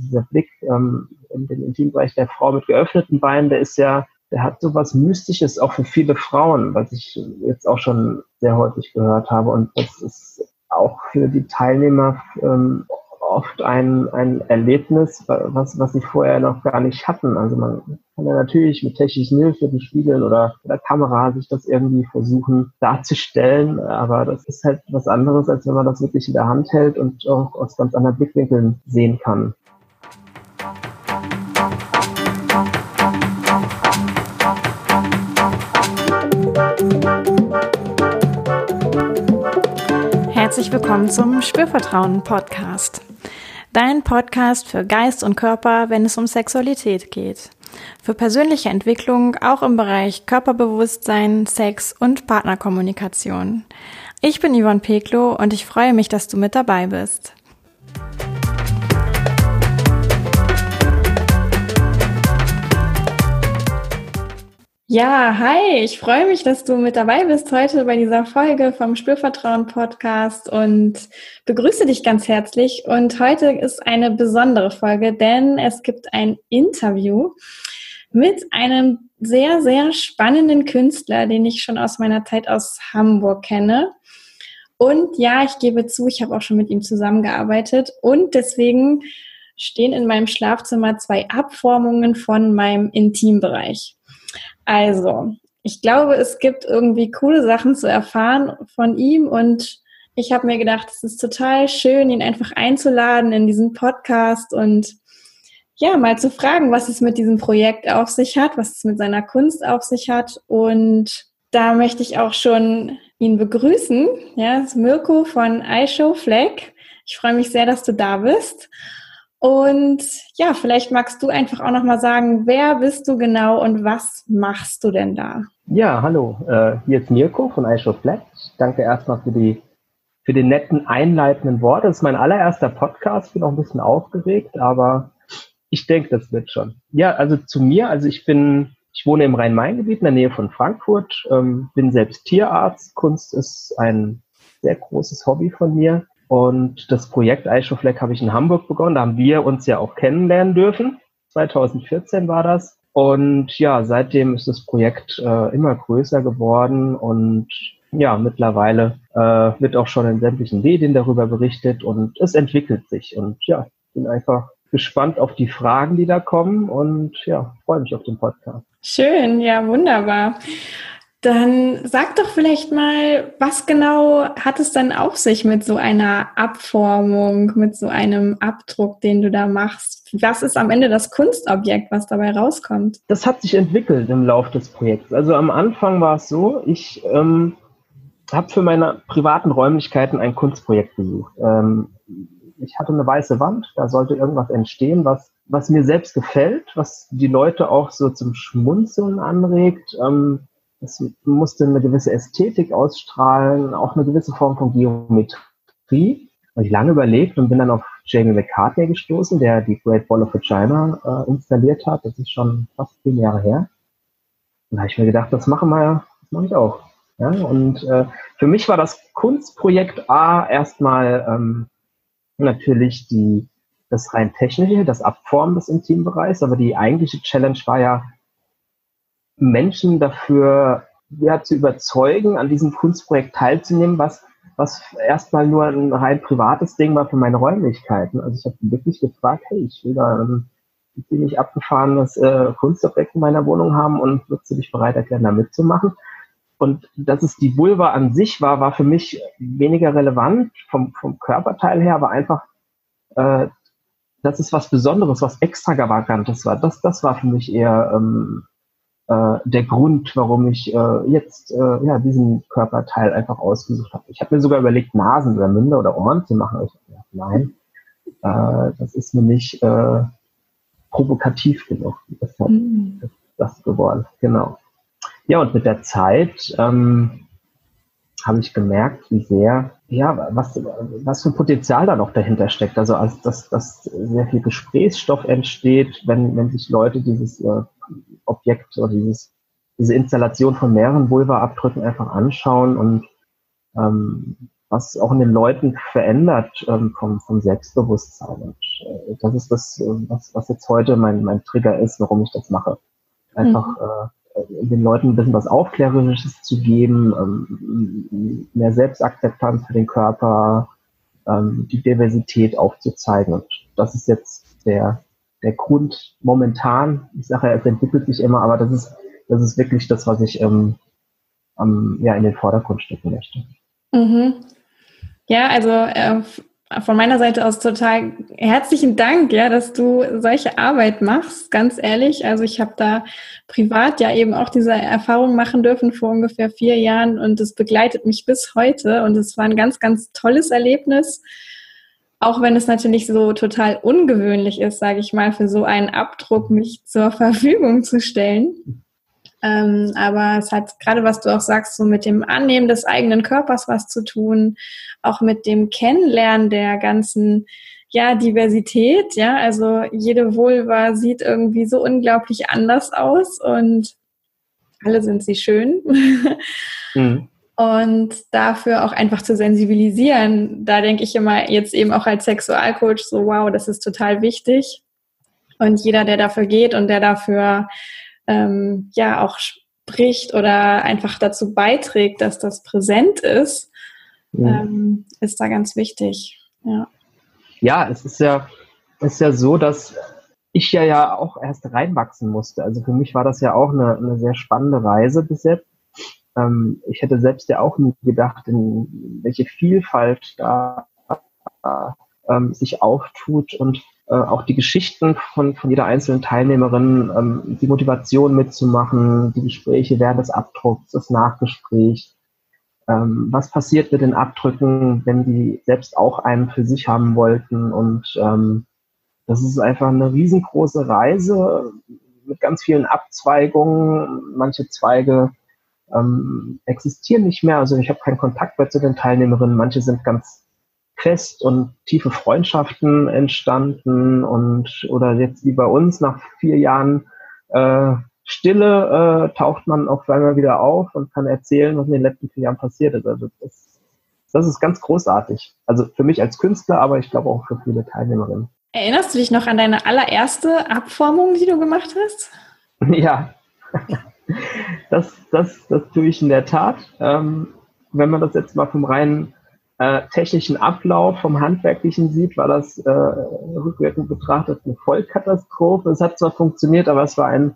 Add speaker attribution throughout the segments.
Speaker 1: dieser Blick in den Intimbereich der Frau mit geöffneten Beinen, der hat so was Mystisches auch für viele Frauen, was ich jetzt auch schon sehr häufig gehört habe. Und das ist auch für die Teilnehmer oft ein Erlebnis, was sie vorher noch gar nicht hatten. Also man kann ja natürlich mit technischen Hilfen, Spiegeln oder Kamera sich das irgendwie versuchen darzustellen, aber das ist halt was anderes, als wenn man das wirklich in der Hand hält und auch aus ganz anderen Blickwinkeln sehen kann.
Speaker 2: Herzlich willkommen zum Spürvertrauen-Podcast. Dein Podcast für Geist und Körper, wenn es um Sexualität geht. Für persönliche Entwicklung auch im Bereich Körperbewusstsein, Sex und Partnerkommunikation. Ich bin Yvonne Peklo und ich freue mich, dass du mit dabei bist. Ja, hi, ich freue mich, dass du mit dabei bist heute bei dieser Folge vom Spürvertrauen-Podcast und begrüße dich ganz herzlich. Und heute ist eine besondere Folge, denn es gibt ein Interview mit einem sehr, sehr spannenden Künstler, den ich schon aus meiner Zeit aus Hamburg kenne. Und ja, ich gebe zu, ich habe auch schon mit ihm zusammengearbeitet und deswegen stehen in meinem Schlafzimmer 2 Abformungen von meinem Intimbereich. Also, ich glaube, es gibt irgendwie coole Sachen zu erfahren von ihm und ich habe mir gedacht, es ist total schön, ihn einfach einzuladen in diesen Podcast und ja, mal zu fragen, was es mit diesem Projekt auf sich hat, was es mit seiner Kunst auf sich hat. Und da möchte ich auch schon ihn begrüßen. Ja, das ist Mirko von iShowFleck. Ich freue mich sehr, dass du da bist. Und ja, vielleicht magst du einfach auch nochmal sagen, wer bist du genau und was machst du denn da?
Speaker 1: Ja, hallo, hier ist Mirko von iShowFleck. Danke erstmal für die netten einleitenden Worte. Das ist mein allererster Podcast, bin auch ein bisschen aufgeregt, aber ich denke, das wird schon. Ja, also zu mir, ich wohne im Rhein-Main-Gebiet in der Nähe von Frankfurt, bin selbst Tierarzt. Kunst ist ein sehr großes Hobby von mir. Und das Projekt iShowFleck habe ich in Hamburg begonnen. Da haben wir uns ja auch kennenlernen dürfen. 2014 war das. Und ja, seitdem ist das Projekt immer größer geworden. Und ja, mittlerweile wird auch schon in sämtlichen Medien darüber berichtet. Und es entwickelt sich. Und ja, ich bin einfach gespannt auf die Fragen, die da kommen. Und ja, freue mich auf den Podcast.
Speaker 2: Schön, ja, wunderbar. Dann sag doch vielleicht mal, was genau hat es dann auf sich mit so einer Abformung, mit so einem Abdruck, den du da machst? Was ist am Ende das Kunstobjekt, was dabei rauskommt?
Speaker 1: Das hat sich entwickelt im Laufe des Projekts. Also am Anfang war es so, ich habe für meine privaten Räumlichkeiten ein Kunstprojekt gesucht. Ich hatte eine weiße Wand, da sollte irgendwas entstehen, was mir selbst gefällt, was die Leute auch so zum Schmunzeln anregt. Es musste eine gewisse Ästhetik ausstrahlen, auch eine gewisse Form von Geometrie. Habe ich lange überlegt und bin dann auf Jamie McCartney gestoßen, der die Great Wall of Vagina installiert hat. Das ist schon fast 10 Jahre her. Und da habe ich mir gedacht, das mache ich auch. Ja, und für mich war das Kunstprojekt A erstmal natürlich das rein technische, das Abformen des Intimbereichs, aber die eigentliche Challenge war ja, Menschen dafür zu überzeugen, an diesem Kunstprojekt teilzunehmen, was erstmal nur ein rein privates Ding war für meine Räumlichkeiten. Also ich habe wirklich gefragt, hey, ich will da ein ziemlich abgefahrenes Kunstobjekt in meiner Wohnung haben und würdest du dich bereit erklären, da mitzumachen? Und dass es die Vulva an sich war für mich weniger relevant vom Körperteil her, aber einfach, dass es was Besonderes, was Extravagantes war. Das war für mich eher der Grund, warum ich jetzt diesen Körperteil einfach ausgesucht habe. Ich habe mir sogar überlegt, Nasen oder Münder oder Ohren zu machen. Ich habe gedacht, nein, das ist mir nicht provokativ genug. Deshalb ist das geworden, genau. Ja, und mit der Zeit habe ich gemerkt, wie sehr, was für ein Potenzial da noch dahinter steckt. Also dass sehr viel Gesprächsstoff entsteht, wenn sich Leute dieses Objekt oder diese Installation von mehreren Vulva-Abdrücken einfach anschauen und was auch in den Leuten verändert vom Selbstbewusstsein. Und das ist das, was jetzt heute mein Trigger ist, warum ich das mache. Einfach den Leuten ein bisschen was Aufklärerisches zu geben, mehr Selbstakzeptanz für den Körper, die Diversität aufzuzeigen. Und das ist jetzt der Grund momentan. Ich sage ja, es entwickelt sich immer, aber das ist wirklich das, was ich in den Vordergrund stecken möchte.
Speaker 2: Mhm. Ja, also von meiner Seite aus total herzlichen Dank, ja, dass du solche Arbeit machst, ganz ehrlich. Also ich habe da privat ja eben auch diese Erfahrung machen dürfen vor ungefähr 4 Jahren und es begleitet mich bis heute und es war ein ganz, ganz tolles Erlebnis, auch wenn es natürlich so total ungewöhnlich ist, sage ich mal, für so einen Abdruck mich zur Verfügung zu stellen. Aber es hat gerade, was du auch sagst, so mit dem Annehmen des eigenen Körpers was zu tun, auch mit dem Kennenlernen der ganzen, ja, Diversität, ja, also jede Vulva sieht irgendwie so unglaublich anders aus und alle sind sie schön. Mhm. Und dafür auch einfach zu sensibilisieren, da denke ich immer jetzt eben auch als Sexualcoach so, wow, das ist total wichtig. Und jeder, der dafür geht und der dafür auch spricht oder einfach dazu beiträgt, dass das präsent ist, ist da ganz wichtig.
Speaker 1: Ja, es ist ja so, dass ich ja auch erst reinwachsen musste. Also für mich war das ja auch eine sehr spannende Reise bis jetzt. Ich hätte selbst ja auch nie gedacht, in welche Vielfalt da sich auftut und auch die Geschichten von jeder einzelnen Teilnehmerin, die Motivation mitzumachen, die Gespräche während des Abdrucks, das Nachgespräch, was passiert mit den Abdrücken, wenn die selbst auch einen für sich haben wollten. Und das ist einfach eine riesengroße Reise mit ganz vielen Abzweigungen. Manche Zweige existieren nicht mehr, also ich habe keinen Kontakt mehr zu den Teilnehmerinnen. Manche sind ganz fest und tiefe Freundschaften entstanden oder jetzt wie bei uns nach 4 Jahren Stille taucht man auf einmal wieder auf und kann erzählen, was in den letzten 4 Jahren passiert ist. Also das ist ganz großartig. Also für mich als Künstler, aber ich glaube auch für viele Teilnehmerinnen.
Speaker 2: Erinnerst du dich noch an deine allererste Abformung, die du gemacht hast?
Speaker 1: Ja, das tue ich in der Tat. Wenn man das jetzt mal vom reinen technischen Ablauf, vom Handwerklichen sieht, war das rückwirkend betrachtet eine Vollkatastrophe. Es hat zwar funktioniert, aber es war ein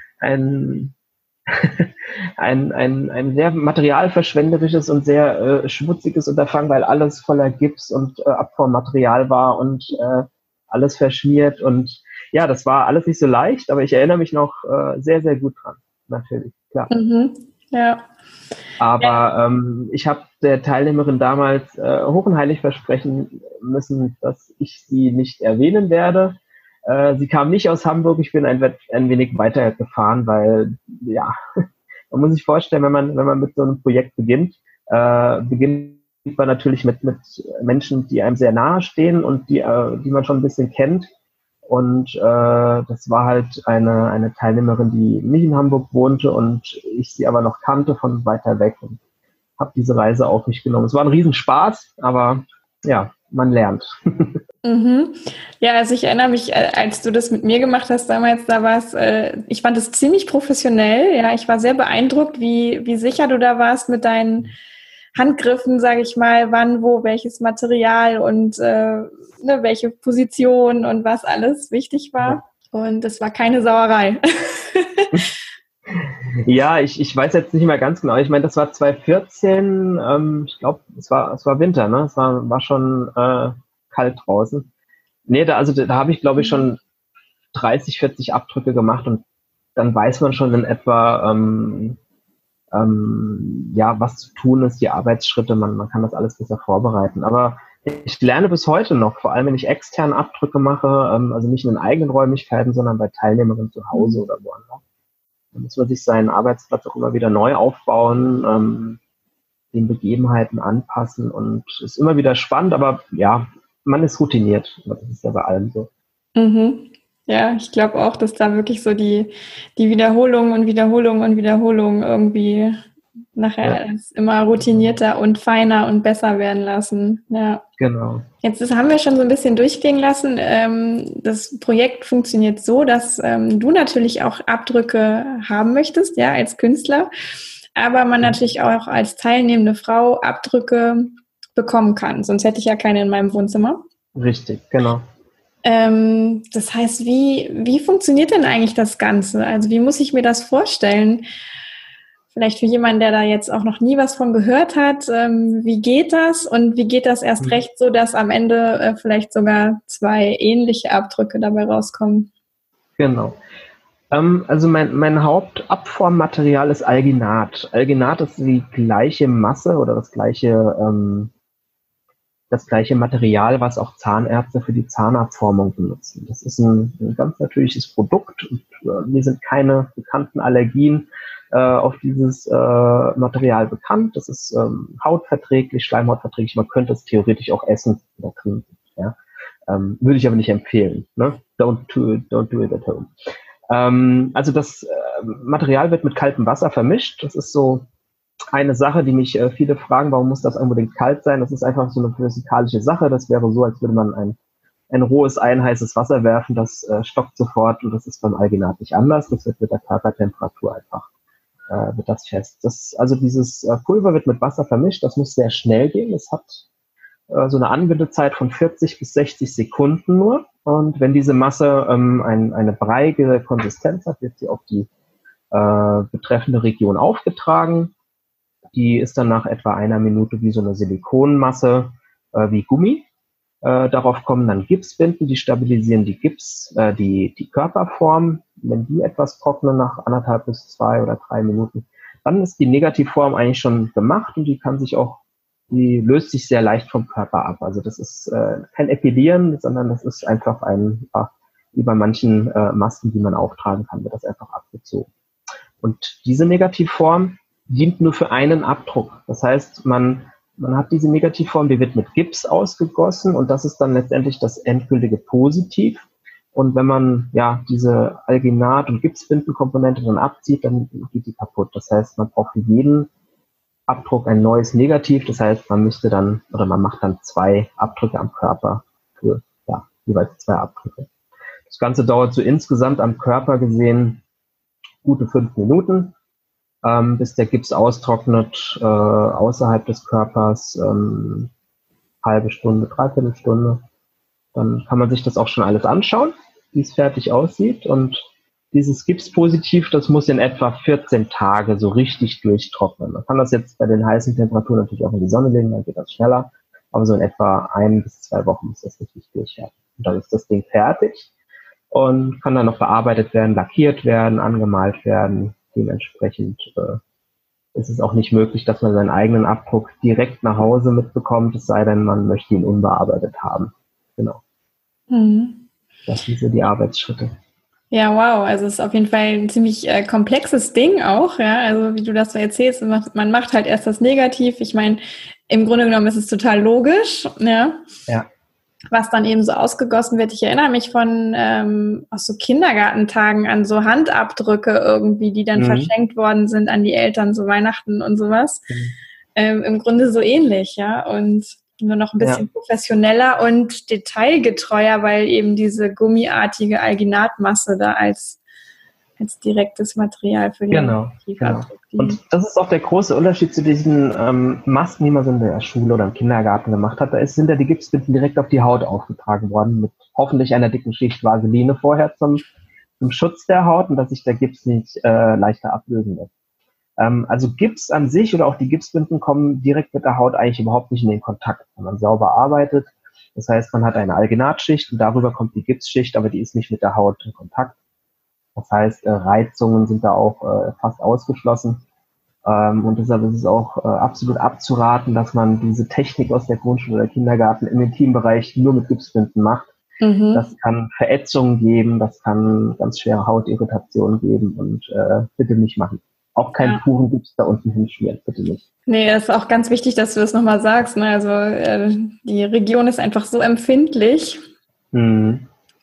Speaker 1: sehr materialverschwenderisches und sehr schmutziges Unterfangen, weil alles voller Gips und Abformmaterial war und alles verschmiert. Und ja, das war alles nicht so leicht, aber ich erinnere mich noch sehr, sehr gut dran. Natürlich, klar.
Speaker 2: Mhm, ja.
Speaker 1: Aber ich habe der Teilnehmerin damals hoch und heilig versprechen müssen, dass ich sie nicht erwähnen werde. Sie kam nicht aus Hamburg, ich bin ein wenig weiter gefahren, weil, ja, man muss sich vorstellen, wenn man mit so einem Projekt beginnt man natürlich mit Menschen, die einem sehr nahe stehen und die man schon ein bisschen kennt. Und das war halt eine Teilnehmerin, die nicht in Hamburg wohnte und ich sie aber noch kannte von weiter weg und habe diese Reise auf mich genommen. Es war ein Riesenspaß, aber ja, man lernt.
Speaker 2: Mhm. Ja, also ich erinnere mich, als du das mit mir gemacht hast damals, da war es, ich fand es ziemlich professionell. Ja, ich war sehr beeindruckt, wie sicher du da warst mit deinen Handgriffen, sage ich mal, wann, wo, welches Material und welche Position und was alles wichtig war. Ja. Und es war keine Sauerei.
Speaker 1: Ja, ich weiß jetzt nicht mehr ganz genau. Ich meine, das war 2014. Ich glaube, es war Winter, ne? Es war schon kalt draußen. Nee, da habe ich, glaube ich, schon 30, 40 Abdrücke gemacht und dann weiß man schon in etwa, was zu tun ist, die Arbeitsschritte, man kann das alles besser vorbereiten. Aber ich lerne bis heute noch, vor allem wenn ich externe Abdrücke mache, also nicht in den eigenen Räumlichkeiten, sondern bei Teilnehmerinnen zu Hause oder woanders. Da muss man sich seinen Arbeitsplatz auch immer wieder neu aufbauen, den Begebenheiten anpassen und ist immer wieder spannend, aber ja, man ist routiniert. Das ist ja bei allem so.
Speaker 2: Mhm. Ja, ich glaube auch, dass da wirklich so die Wiederholung und Wiederholung und Wiederholung irgendwie nachher es immer routinierter und feiner und besser werden lassen. Ja.
Speaker 1: Genau.
Speaker 2: Jetzt haben wir schon so ein bisschen durchklingen lassen. Das Projekt funktioniert so, dass du natürlich auch Abdrücke haben möchtest, ja, als Künstler, aber man natürlich auch als teilnehmende Frau Abdrücke bekommen kann. Sonst hätte ich ja keine in meinem Wohnzimmer.
Speaker 1: Richtig, genau.
Speaker 2: Das heißt, wie funktioniert denn eigentlich das Ganze? Also wie muss ich mir das vorstellen? Vielleicht für jemanden, der da jetzt auch noch nie was von gehört hat, wie geht das? Und wie geht das erst recht so, dass am Ende vielleicht sogar 2 ähnliche Abdrücke dabei rauskommen?
Speaker 1: Genau. Also mein Hauptabformmaterial ist Alginat. Alginat ist die gleiche Masse oder das gleiche Material, was auch Zahnärzte für die Zahnabformung benutzen. Das ist ein ganz natürliches Produkt und mir sind keine bekannten Allergien auf dieses Material bekannt. Das ist hautverträglich, schleimhautverträglich. Man könnte es theoretisch auch essen oder trinken. Ja? Würde ich aber nicht empfehlen. Ne? Don't do it at home. Also das Material wird mit kaltem Wasser vermischt. Das ist so eine Sache, die mich viele fragen, warum muss das unbedingt kalt sein? Das ist einfach so eine physikalische Sache. Das wäre so, als würde man ein rohes Ei in heißes Wasser werfen. Das stockt sofort und das ist beim Alginat nicht anders. Das wird mit der Körpertemperatur einfach wird das fest. Also dieses Pulver wird mit Wasser vermischt. Das muss sehr schnell gehen. Es hat so eine Anwendezeit von 40 bis 60 Sekunden nur. Und wenn diese Masse eine breiige Konsistenz hat, wird sie auf die betreffende Region aufgetragen. Die ist dann nach etwa 1 Minute wie so eine Silikonmasse, wie Gummi. Darauf kommen dann Gipsbinden, die stabilisieren die Körperform. Wenn die etwas trocknen nach 1,5 bis 2 oder 3 Minuten, dann ist die Negativform eigentlich schon gemacht und die löst sich sehr leicht vom Körper ab. Also das ist kein Epilieren, sondern das ist einfach wie bei manchen Masken, die man auftragen kann, wird das einfach abgezogen. Und diese Negativform dient nur für einen Abdruck. Das heißt, man hat diese Negativform, die wird mit Gips ausgegossen und das ist dann letztendlich das endgültige Positiv. Und wenn man diese Alginat- und Gipsbindenkomponente dann abzieht, dann geht die kaputt. Das heißt, man braucht für jeden Abdruck ein neues Negativ. Das heißt, man macht dann 2 Abdrücke am Körper für jeweils 2 Abdrücke. Das Ganze dauert so insgesamt am Körper gesehen gute 5 Minuten. Bis der Gips austrocknet, außerhalb des Körpers, halbe Stunde, 3/4 Stunde. Dann kann man sich das auch schon alles anschauen, wie es fertig aussieht. Und dieses Gipspositiv, das muss in etwa 14 Tage so richtig durchtrocknen. Man kann das jetzt bei den heißen Temperaturen natürlich auch in die Sonne legen, dann geht das schneller. Aber so in etwa 1 bis 2 Wochen muss das richtig durchhärten. Und dann ist das Ding fertig und kann dann noch bearbeitet werden, lackiert werden, angemalt werden. Dementsprechend ist es auch nicht möglich, dass man seinen eigenen Abdruck direkt nach Hause mitbekommt, es sei denn, man möchte ihn unbearbeitet haben. Genau. Das sind so die Arbeitsschritte.
Speaker 2: Ja, wow. Also es ist auf jeden Fall ein ziemlich komplexes Ding auch. Ja, also wie du das so erzählst, man macht halt erst das Negativ. Ich meine, im Grunde genommen ist es total logisch. Ja. Was dann eben so ausgegossen wird. Ich erinnere mich aus so Kindergartentagen an so Handabdrücke irgendwie, die dann verschenkt worden sind an die Eltern, so Weihnachten und sowas. Im Grunde so ähnlich, ja. Und nur noch ein bisschen professionener und detailgetreuer, weil eben diese gummiartige Alginatmasse da als direktes Material für den Negativabdruck.
Speaker 1: Und das ist auch der große Unterschied zu diesen Masken, die man so in der Schule oder im Kindergarten gemacht hat. Da sind ja die Gipsbinden direkt auf die Haut aufgetragen worden, mit hoffentlich einer dicken Schicht Vaseline vorher zum Schutz der Haut und dass sich der Gips nicht leichter ablösen lässt. Also Gips an sich oder auch die Gipsbinden kommen direkt mit der Haut eigentlich überhaupt nicht in den Kontakt, wenn man sauber arbeitet. Das heißt, man hat eine Alginatschicht und darüber kommt die Gipsschicht, aber die ist nicht mit der Haut in Kontakt. Das heißt, Reizungen sind da auch fast ausgeschlossen. Und deshalb ist es auch absolut abzuraten, dass man diese Technik aus der Grundschule oder Kindergarten im Intimbereich nur mit Gipsbinden macht. Das kann Verätzungen geben, das kann ganz schwere Hautirritationen geben und bitte nicht machen. Auch keinen puren Gips da unten hinschmieren, bitte nicht.
Speaker 2: Nee, das ist auch ganz wichtig, dass du das nochmal sagst. Ne? Also die Region ist einfach so empfindlich.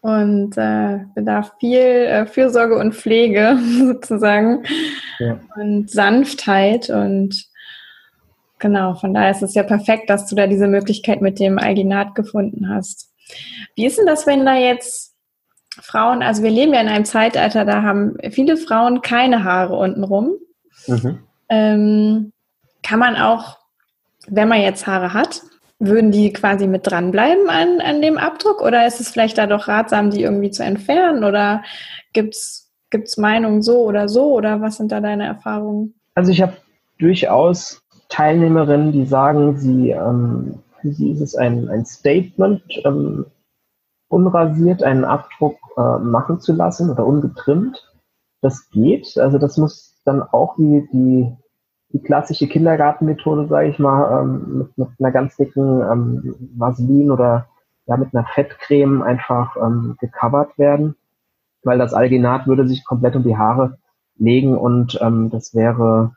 Speaker 2: und bedarf viel Fürsorge und Pflege sozusagen und Sanftheit und genau, von daher ist es ja perfekt, dass du da diese Möglichkeit mit dem Alginat gefunden hast. Wie ist denn das, wenn da jetzt Frauen, also wir leben ja in einem Zeitalter, da haben viele Frauen keine Haare untenrum. Kann man auch, wenn man jetzt Haare hat, würden die quasi mit dranbleiben an dem Abdruck oder ist es vielleicht da doch ratsam, die irgendwie zu entfernen oder gibt's Meinungen so oder was sind da deine Erfahrungen?
Speaker 1: Also ich habe durchaus Teilnehmerinnen, die sagen, für sie ist es ein Statement, unrasiert einen Abdruck machen zu lassen oder ungetrimmt. Das geht. Also das muss dann auch wie die klassische Kindergartenmethode, sage ich mal, mit einer ganz dicken Vaseline oder mit einer Fettcreme einfach gecovert werden, weil das Alginat würde sich komplett um die Haare legen und das wäre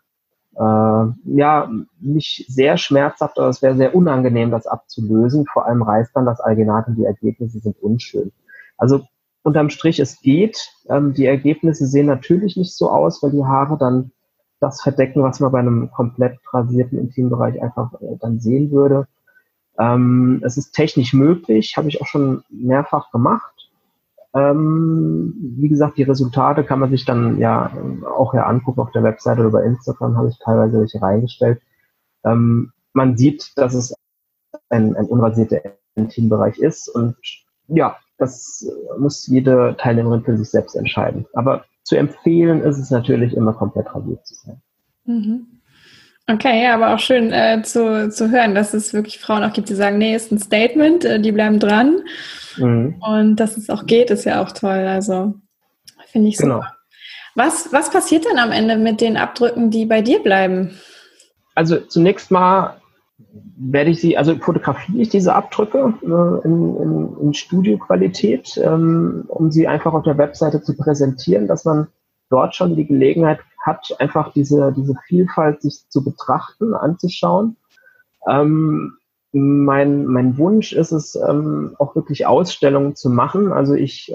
Speaker 1: nicht sehr schmerzhaft, aber es wäre sehr unangenehm, das abzulösen. Vor allem reißt dann das Alginat und die Ergebnisse sind unschön. Also unterm Strich, es geht. Die Ergebnisse sehen natürlich nicht so aus, weil die Haare dann das verdecken, was man bei einem komplett rasierten Intimbereich einfach dann sehen würde. Es ist technisch möglich, habe ich auch schon mehrfach gemacht. Wie gesagt, die Resultate kann man sich dann auch angucken auf der Webseite oder bei Instagram, habe ich teilweise welche reingestellt. Man sieht, dass es ein unrasierter Intimbereich ist und ja, das muss jede Teilnehmerin für sich selbst entscheiden. Aber zu empfehlen ist es natürlich immer komplett rasiert zu sein.
Speaker 2: Mhm. Okay, ja, aber auch schön zu hören, dass es wirklich Frauen auch gibt, die sagen, nee, ist ein Statement, die bleiben dran. Und dass es auch geht, ist ja auch toll. Also finde ich super. Was passiert dann am Ende mit den Abdrücken, die bei dir bleiben?
Speaker 1: Also zunächst mal fotografiere ich diese Abdrücke in Studioqualität, um sie einfach auf der Webseite zu präsentieren, dass man dort schon die Gelegenheit hat, einfach diese Vielfalt sich zu betrachten, anzuschauen. Mein Wunsch ist es, auch wirklich Ausstellungen zu machen. Also ich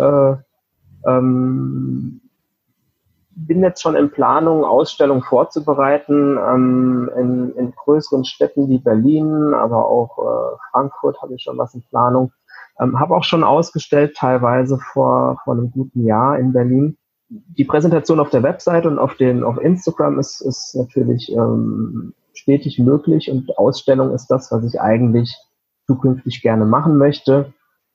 Speaker 1: bin jetzt schon in Planung, Ausstellungen vorzubereiten in größeren Städten wie Berlin, aber auch Frankfurt habe ich schon was in Planung. Habe auch schon ausgestellt, teilweise vor einem guten Jahr in Berlin. Die Präsentation auf der Website und auf Instagram ist natürlich stetig möglich und Ausstellung ist das, was ich eigentlich zukünftig gerne machen möchte.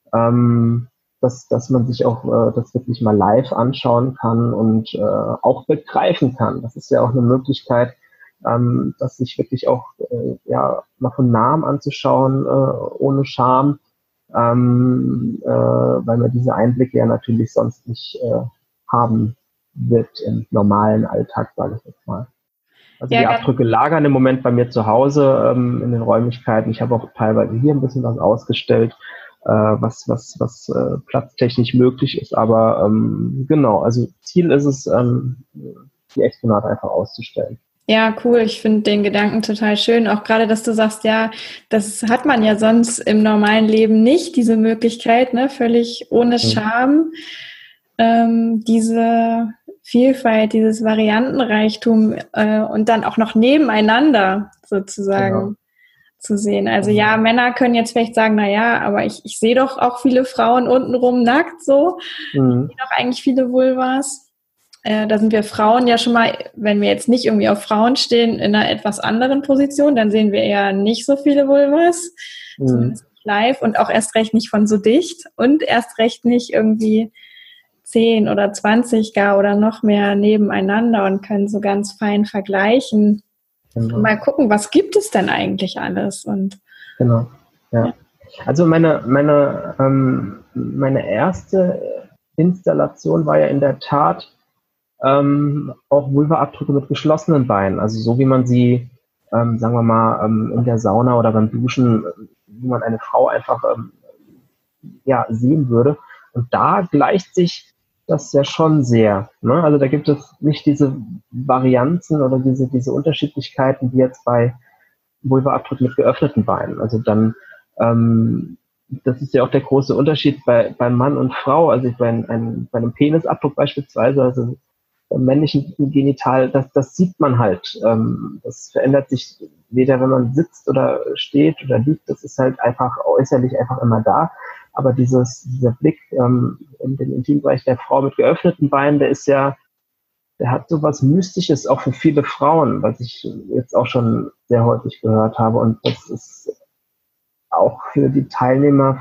Speaker 1: Dass man sich auch das wirklich mal live anschauen kann und auch begreifen kann. Das ist ja auch eine Möglichkeit, das sich wirklich auch mal von nahem anzuschauen, ohne Scham, weil man diese Einblicke ja natürlich sonst nicht haben wird im normalen Alltag, sage ich jetzt mal. Also die Abdrücke lagern im Moment bei mir zu Hause in den Räumlichkeiten. Ich habe auch teilweise hier ein bisschen was ausgestellt, was platztechnisch möglich ist. Aber genau, also Ziel ist es, die Exponate einfach auszustellen.
Speaker 2: Ja, cool. Ich finde den Gedanken total schön. Auch gerade, dass du sagst, ja, das hat man ja sonst im normalen Leben nicht, diese Möglichkeit, ne, völlig ohne Scham, diese Vielfalt, dieses Variantenreichtum und dann auch noch nebeneinander sozusagen zu sehen. Also ja, Männer können jetzt vielleicht sagen, na ja, aber ich sehe doch auch viele Frauen untenrum nackt so. Ich sehe doch eigentlich viele Vulvas. Da sind wir Frauen ja schon mal, wenn wir jetzt nicht irgendwie auf Frauen stehen, in einer etwas anderen Position, dann sehen wir eher nicht so viele Vulvas, zumindest live und auch erst recht nicht von so dicht und erst recht nicht irgendwie 10 oder 20 gar oder noch mehr nebeneinander und können so ganz fein vergleichen. Und mal gucken, was gibt es denn eigentlich alles? Und
Speaker 1: genau, ja. Also meine erste Installation war ja in der Tat auch Vulva-Abdrücke mit geschlossenen Beinen, also so wie man sie, sagen wir mal, in der Sauna oder beim Duschen, wie man eine Frau einfach sehen würde. Und da gleicht sich das ja schon sehr. Ne? Also da gibt es nicht diese Varianzen oder diese Unterschiedlichkeiten, wie jetzt bei Vulva-Abdrücken mit geöffneten Beinen. Also dann das ist ja auch der große Unterschied bei Mann und Frau. Also bei einem Penisabdruck beispielsweise, also beim männlichen Genital, das sieht man halt. Das verändert sich weder, wenn man sitzt oder steht oder liegt. Das ist halt einfach äußerlich einfach immer da. Aber dieser Blick in den Intimbereich der Frau mit geöffneten Beinen, der hat so was Mystisches auch für viele Frauen, was ich jetzt auch schon sehr häufig gehört habe. Und das ist auch für die Teilnehmer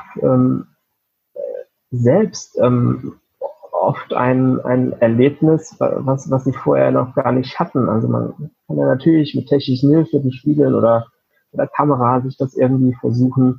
Speaker 1: selbst oft ein Erlebnis, was sie vorher noch gar nicht hatten. Also man kann ja natürlich mit technischen Hilfe, wie Spiegeln oder Kamera sich das irgendwie versuchen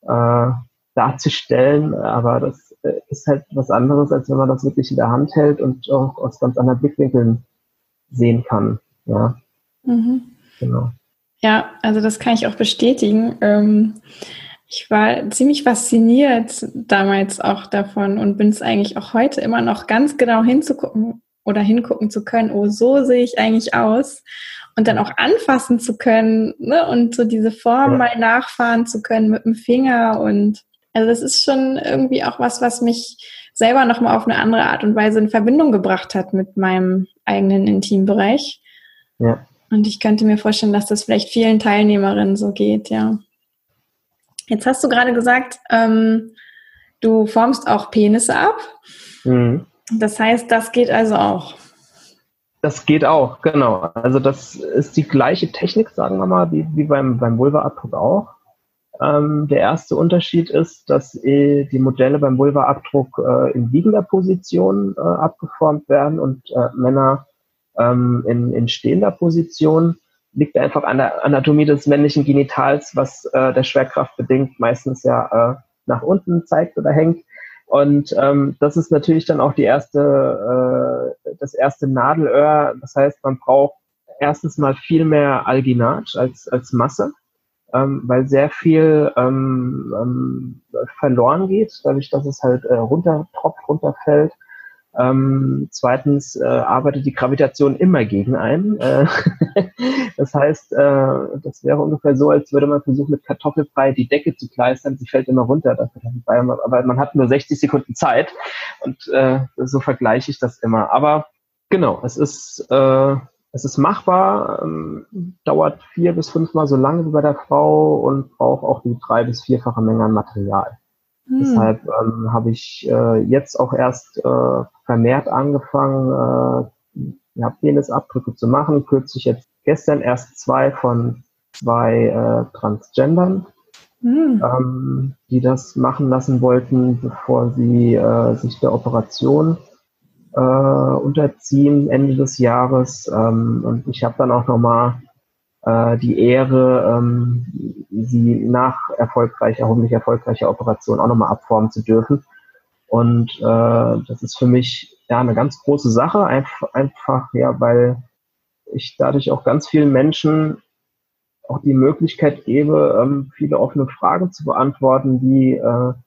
Speaker 1: darzustellen, aber das ist halt was anderes, als wenn man das wirklich in der Hand hält und auch aus ganz anderen Blickwinkeln sehen kann. Ja,
Speaker 2: Genau. Ja, also das kann ich auch bestätigen. Ich war ziemlich fasziniert damals auch davon und bin es eigentlich auch heute immer noch ganz genau hinzugucken oder hingucken zu können, oh, so sehe ich eigentlich aus. Und dann auch anfassen zu können, ne? Und so diese Form mal nachfahren zu können mit dem Finger. Und also das ist schon irgendwie auch was mich selber nochmal auf eine andere Art und Weise in Verbindung gebracht hat mit meinem eigenen Intimbereich. Ja. Und ich könnte mir vorstellen, dass das vielleicht vielen Teilnehmerinnen so geht, ja. Jetzt hast du gerade gesagt, du formst auch Penisse ab. Mhm. Das heißt, das geht also auch.
Speaker 1: Das geht auch, genau. Also das ist die gleiche Technik, sagen wir mal, wie beim Vulva-Abdruck auch. Der erste Unterschied ist, dass die Modelle beim Vulva-Abdruck in liegender Position abgeformt werden und Männer in stehender Position. Liegt einfach an der Anatomie des männlichen Genitals, was der Schwerkraft bedingt meistens ja nach unten zeigt oder hängt. Und das ist natürlich dann auch das erste Nadelöhr. Das heißt, man braucht erstens mal viel mehr Alginat als Masse, weil sehr viel verloren geht, dadurch, dass es halt runterfällt. Zweitens arbeitet die Gravitation immer gegen einen. Das heißt, das wäre ungefähr so, als würde man versuchen, mit Kartoffelbrei die Decke zu kleistern. Sie fällt immer runter, aber man hat nur 60 Sekunden Zeit und so vergleiche ich das immer. Aber genau, es ist machbar, dauert 4 bis 5 Mal so lange wie bei der Frau und braucht auch die 3- bis 4-fache Menge an Material. Deshalb habe ich jetzt auch erst vermehrt angefangen, Penisabdrücke zu machen. Kürzlich jetzt gestern erst 2 von 2 Transgendern, die das machen lassen wollten, bevor sie sich der Operation unterziehen Ende des Jahres. Und ich habe dann auch nochmal die Ehre, sie nach hoffentlich erfolgreicher Operation auch nochmal abformen zu dürfen. Und das ist für mich ja eine ganz große Sache, einfach ja, weil ich dadurch auch ganz vielen Menschen auch die Möglichkeit gebe, viele offene Fragen zu beantworten, wie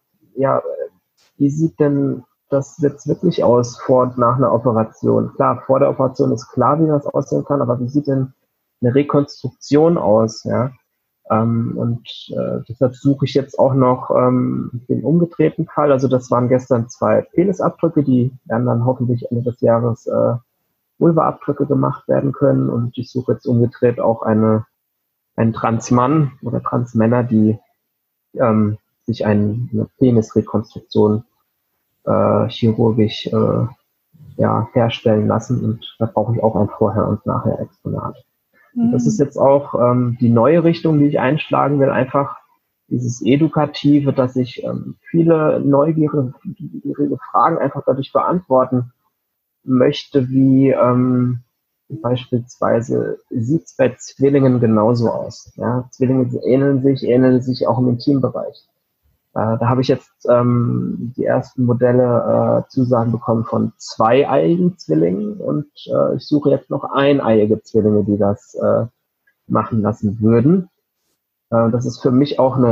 Speaker 1: sieht denn das jetzt wirklich aus vor und nach einer Operation? Klar, vor der Operation ist klar, wie das aussehen kann, aber wie sieht denn eine Rekonstruktion aus, ja? Deshalb suche ich jetzt auch noch den umgedrehten Fall. Also das waren gestern 2 Penisabdrücke, die werden dann hoffentlich Ende des Jahres Vulva-Abdrücke gemacht werden können. Und ich suche jetzt umgedreht auch einen Transmann oder Transmänner, die sich eine Penisrekonstruktion chirurgisch herstellen lassen. Und da brauche ich auch ein Vorher- und Nachher-Exponat. Das ist jetzt auch die neue Richtung, die ich einschlagen will, einfach dieses Edukative, dass ich viele neugierige Fragen einfach dadurch beantworten möchte, wie beispielsweise sieht es bei Zwillingen genauso aus. Ja? Zwillinge ähneln sich auch im Intimbereich. Da habe ich jetzt die ersten Modelle Zusagen bekommen von 2-eiigen Zwillingen und ich suche jetzt noch eineiige Zwillinge, die das machen lassen würden. Das ist für mich auch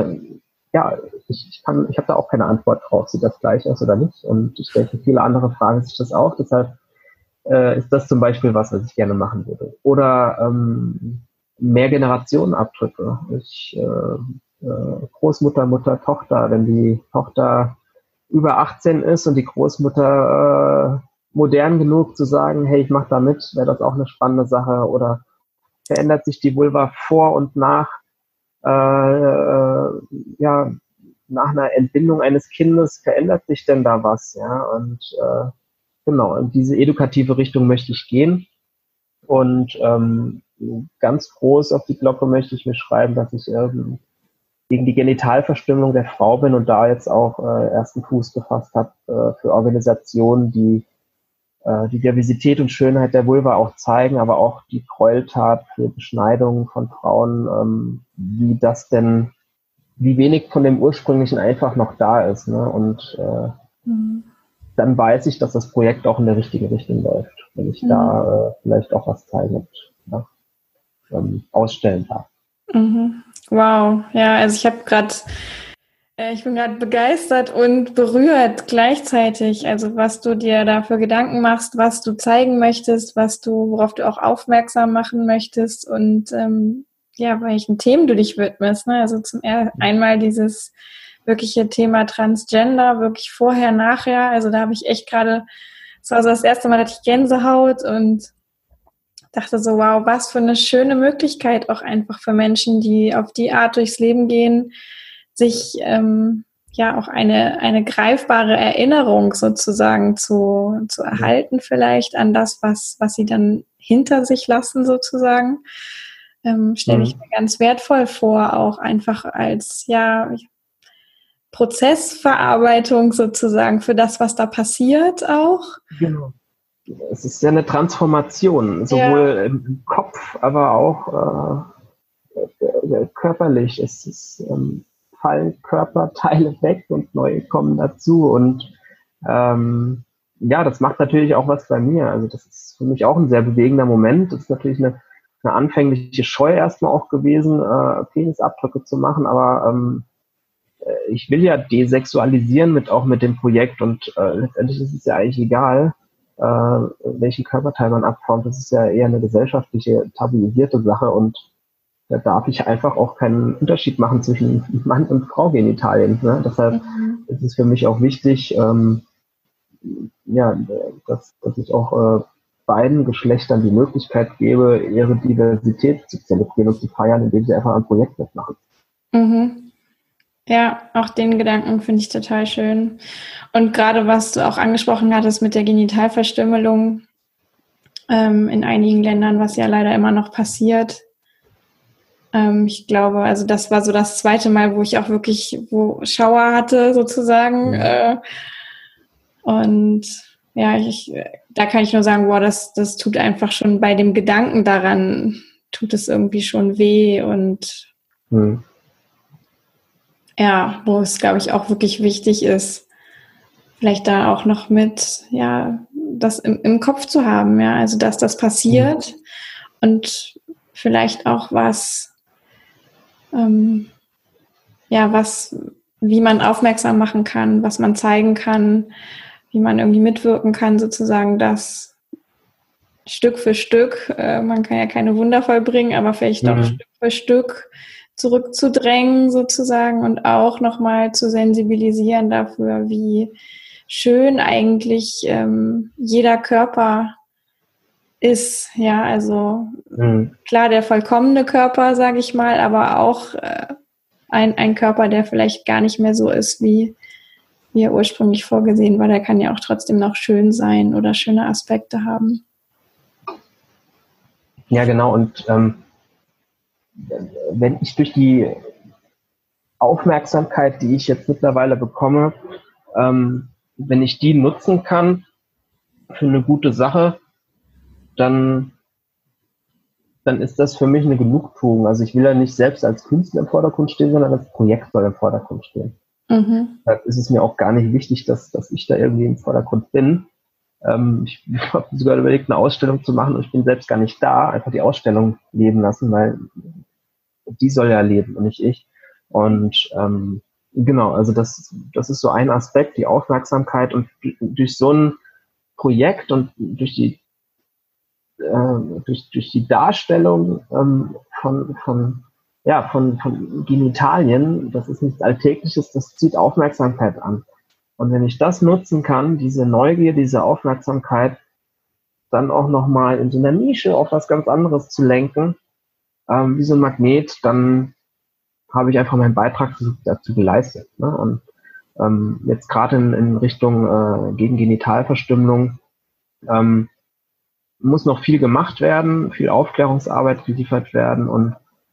Speaker 1: ich habe da auch keine Antwort drauf, sieht das gleich aus oder nicht. Und ich denke, viele andere fragen sich das auch. Deshalb ist das zum Beispiel was ich gerne machen würde. Oder Mehrgenerationenabdrücke. Ich Großmutter, Mutter, Tochter. Wenn die Tochter über 18 ist und die Großmutter modern genug zu sagen, hey, ich mache da mit, wäre das auch eine spannende Sache. Oder verändert sich die Vulva vor und nach ja, nach einer Entbindung eines Kindes, verändert sich denn da was? Ja, und genau, in diese edukative Richtung möchte ich gehen. Und ganz groß auf die Glocke möchte ich mir schreiben, dass ich gegen die Genitalverstümmelung der Frau bin und da jetzt auch ersten Fuß gefasst habe für Organisationen, die die Diversität und Schönheit der Vulva auch zeigen, aber auch die Gräueltat für Beschneidungen von Frauen, wie wenig von dem Ursprünglichen einfach noch da ist. Ne? Und dann weiß ich, dass das Projekt auch in der richtigen Richtung läuft, wenn ich da vielleicht auch was zeigen und ausstellen darf.
Speaker 2: Mhm. Wow, ja, also ich bin gerade begeistert und berührt gleichzeitig. Also was du dir da für Gedanken machst, was du zeigen möchtest, worauf du auch aufmerksam machen möchtest und welchen Themen du dich widmest. Ne? Also einmal dieses wirkliche Thema Transgender, wirklich vorher, nachher. Also da habe ich echt gerade, das war so das erste Mal, hatte ich Gänsehaut und dachte so, wow, was für eine schöne Möglichkeit auch einfach für Menschen, die auf die Art durchs Leben gehen, sich auch eine greifbare Erinnerung sozusagen zu erhalten vielleicht an das, was sie dann hinter sich lassen sozusagen. Stelle ich mir ganz wertvoll vor, auch einfach als Prozessverarbeitung sozusagen für das, was da passiert auch.
Speaker 1: Genau. Es ist ja eine Transformation, sowohl im Kopf, aber auch körperlich. Fallen Körperteile weg und neue kommen dazu. Und das macht natürlich auch was bei mir. Also das ist für mich auch ein sehr bewegender Moment. Das ist natürlich eine anfängliche Scheu erstmal auch gewesen, Penisabdrücke zu machen, aber ich will ja desexualisieren mit dem Projekt und letztendlich ist es ja eigentlich egal, welchen Körperteil man abformt. Das ist ja eher eine gesellschaftliche, tabuisierte Sache und da darf ich einfach auch keinen Unterschied machen zwischen Mann und Frau Genitalien. Ne? Deshalb ist es für mich auch wichtig, dass ich auch beiden Geschlechtern die Möglichkeit gebe, ihre Diversität zu zelebrieren und zu feiern, indem sie einfach ein Projekt mitmachen.
Speaker 2: Mhm. Ja, auch den Gedanken finde ich total schön. Und gerade was du auch angesprochen hattest mit der Genitalverstümmelung in einigen Ländern, was ja leider immer noch passiert. Ich glaube, also das war so das zweite Mal, wo ich auch wirklich Schauer hatte sozusagen. Und ja, da kann ich nur sagen, wow, das tut einfach schon bei dem Gedanken daran, tut es irgendwie schon weh und ja, wo es, glaube ich, auch wirklich wichtig ist, vielleicht da auch noch mit, das im Kopf zu haben, also dass das passiert und vielleicht auch wie man aufmerksam machen kann, was man zeigen kann, wie man irgendwie mitwirken kann, sozusagen, das Stück für Stück, man kann ja keine Wunder vollbringen, aber vielleicht doch Stück für Stück zurückzudrängen sozusagen und auch nochmal zu sensibilisieren dafür, wie schön eigentlich jeder Körper ist. Ja, also klar, der vollkommene Körper, sage ich mal, aber auch ein Körper, der vielleicht gar nicht mehr so ist, wie er ursprünglich vorgesehen war. Der kann ja auch trotzdem noch schön sein oder schöne Aspekte haben.
Speaker 1: Ja, genau. Und wenn ich durch die Aufmerksamkeit, die ich jetzt mittlerweile bekomme, wenn ich die nutzen kann für eine gute Sache, dann ist das für mich eine Genugtuung. Also ich will ja nicht selbst als Künstler im Vordergrund stehen, sondern das Projekt soll im Vordergrund stehen. Deshalb ist es mir auch gar nicht wichtig, dass ich da irgendwie im Vordergrund bin. Ich habe sogar überlegt, eine Ausstellung zu machen und ich bin selbst gar nicht da, einfach die Ausstellung leben lassen, weil die soll ja leben und nicht ich. Und genau, also das ist so ein Aspekt, die Aufmerksamkeit und durch so ein Projekt und durch die Darstellung von von Genitalien, das ist nichts Alltägliches, das zieht Aufmerksamkeit an. Und wenn ich das nutzen kann, diese Neugier, diese Aufmerksamkeit, dann auch nochmal in so einer Nische auf was ganz anderes zu lenken, wie so ein Magnet, dann habe ich einfach meinen Beitrag dazu geleistet. Ne? Und jetzt gerade in Richtung gegen Genitalverstümmelung muss noch viel gemacht werden, viel Aufklärungsarbeit geliefert werden und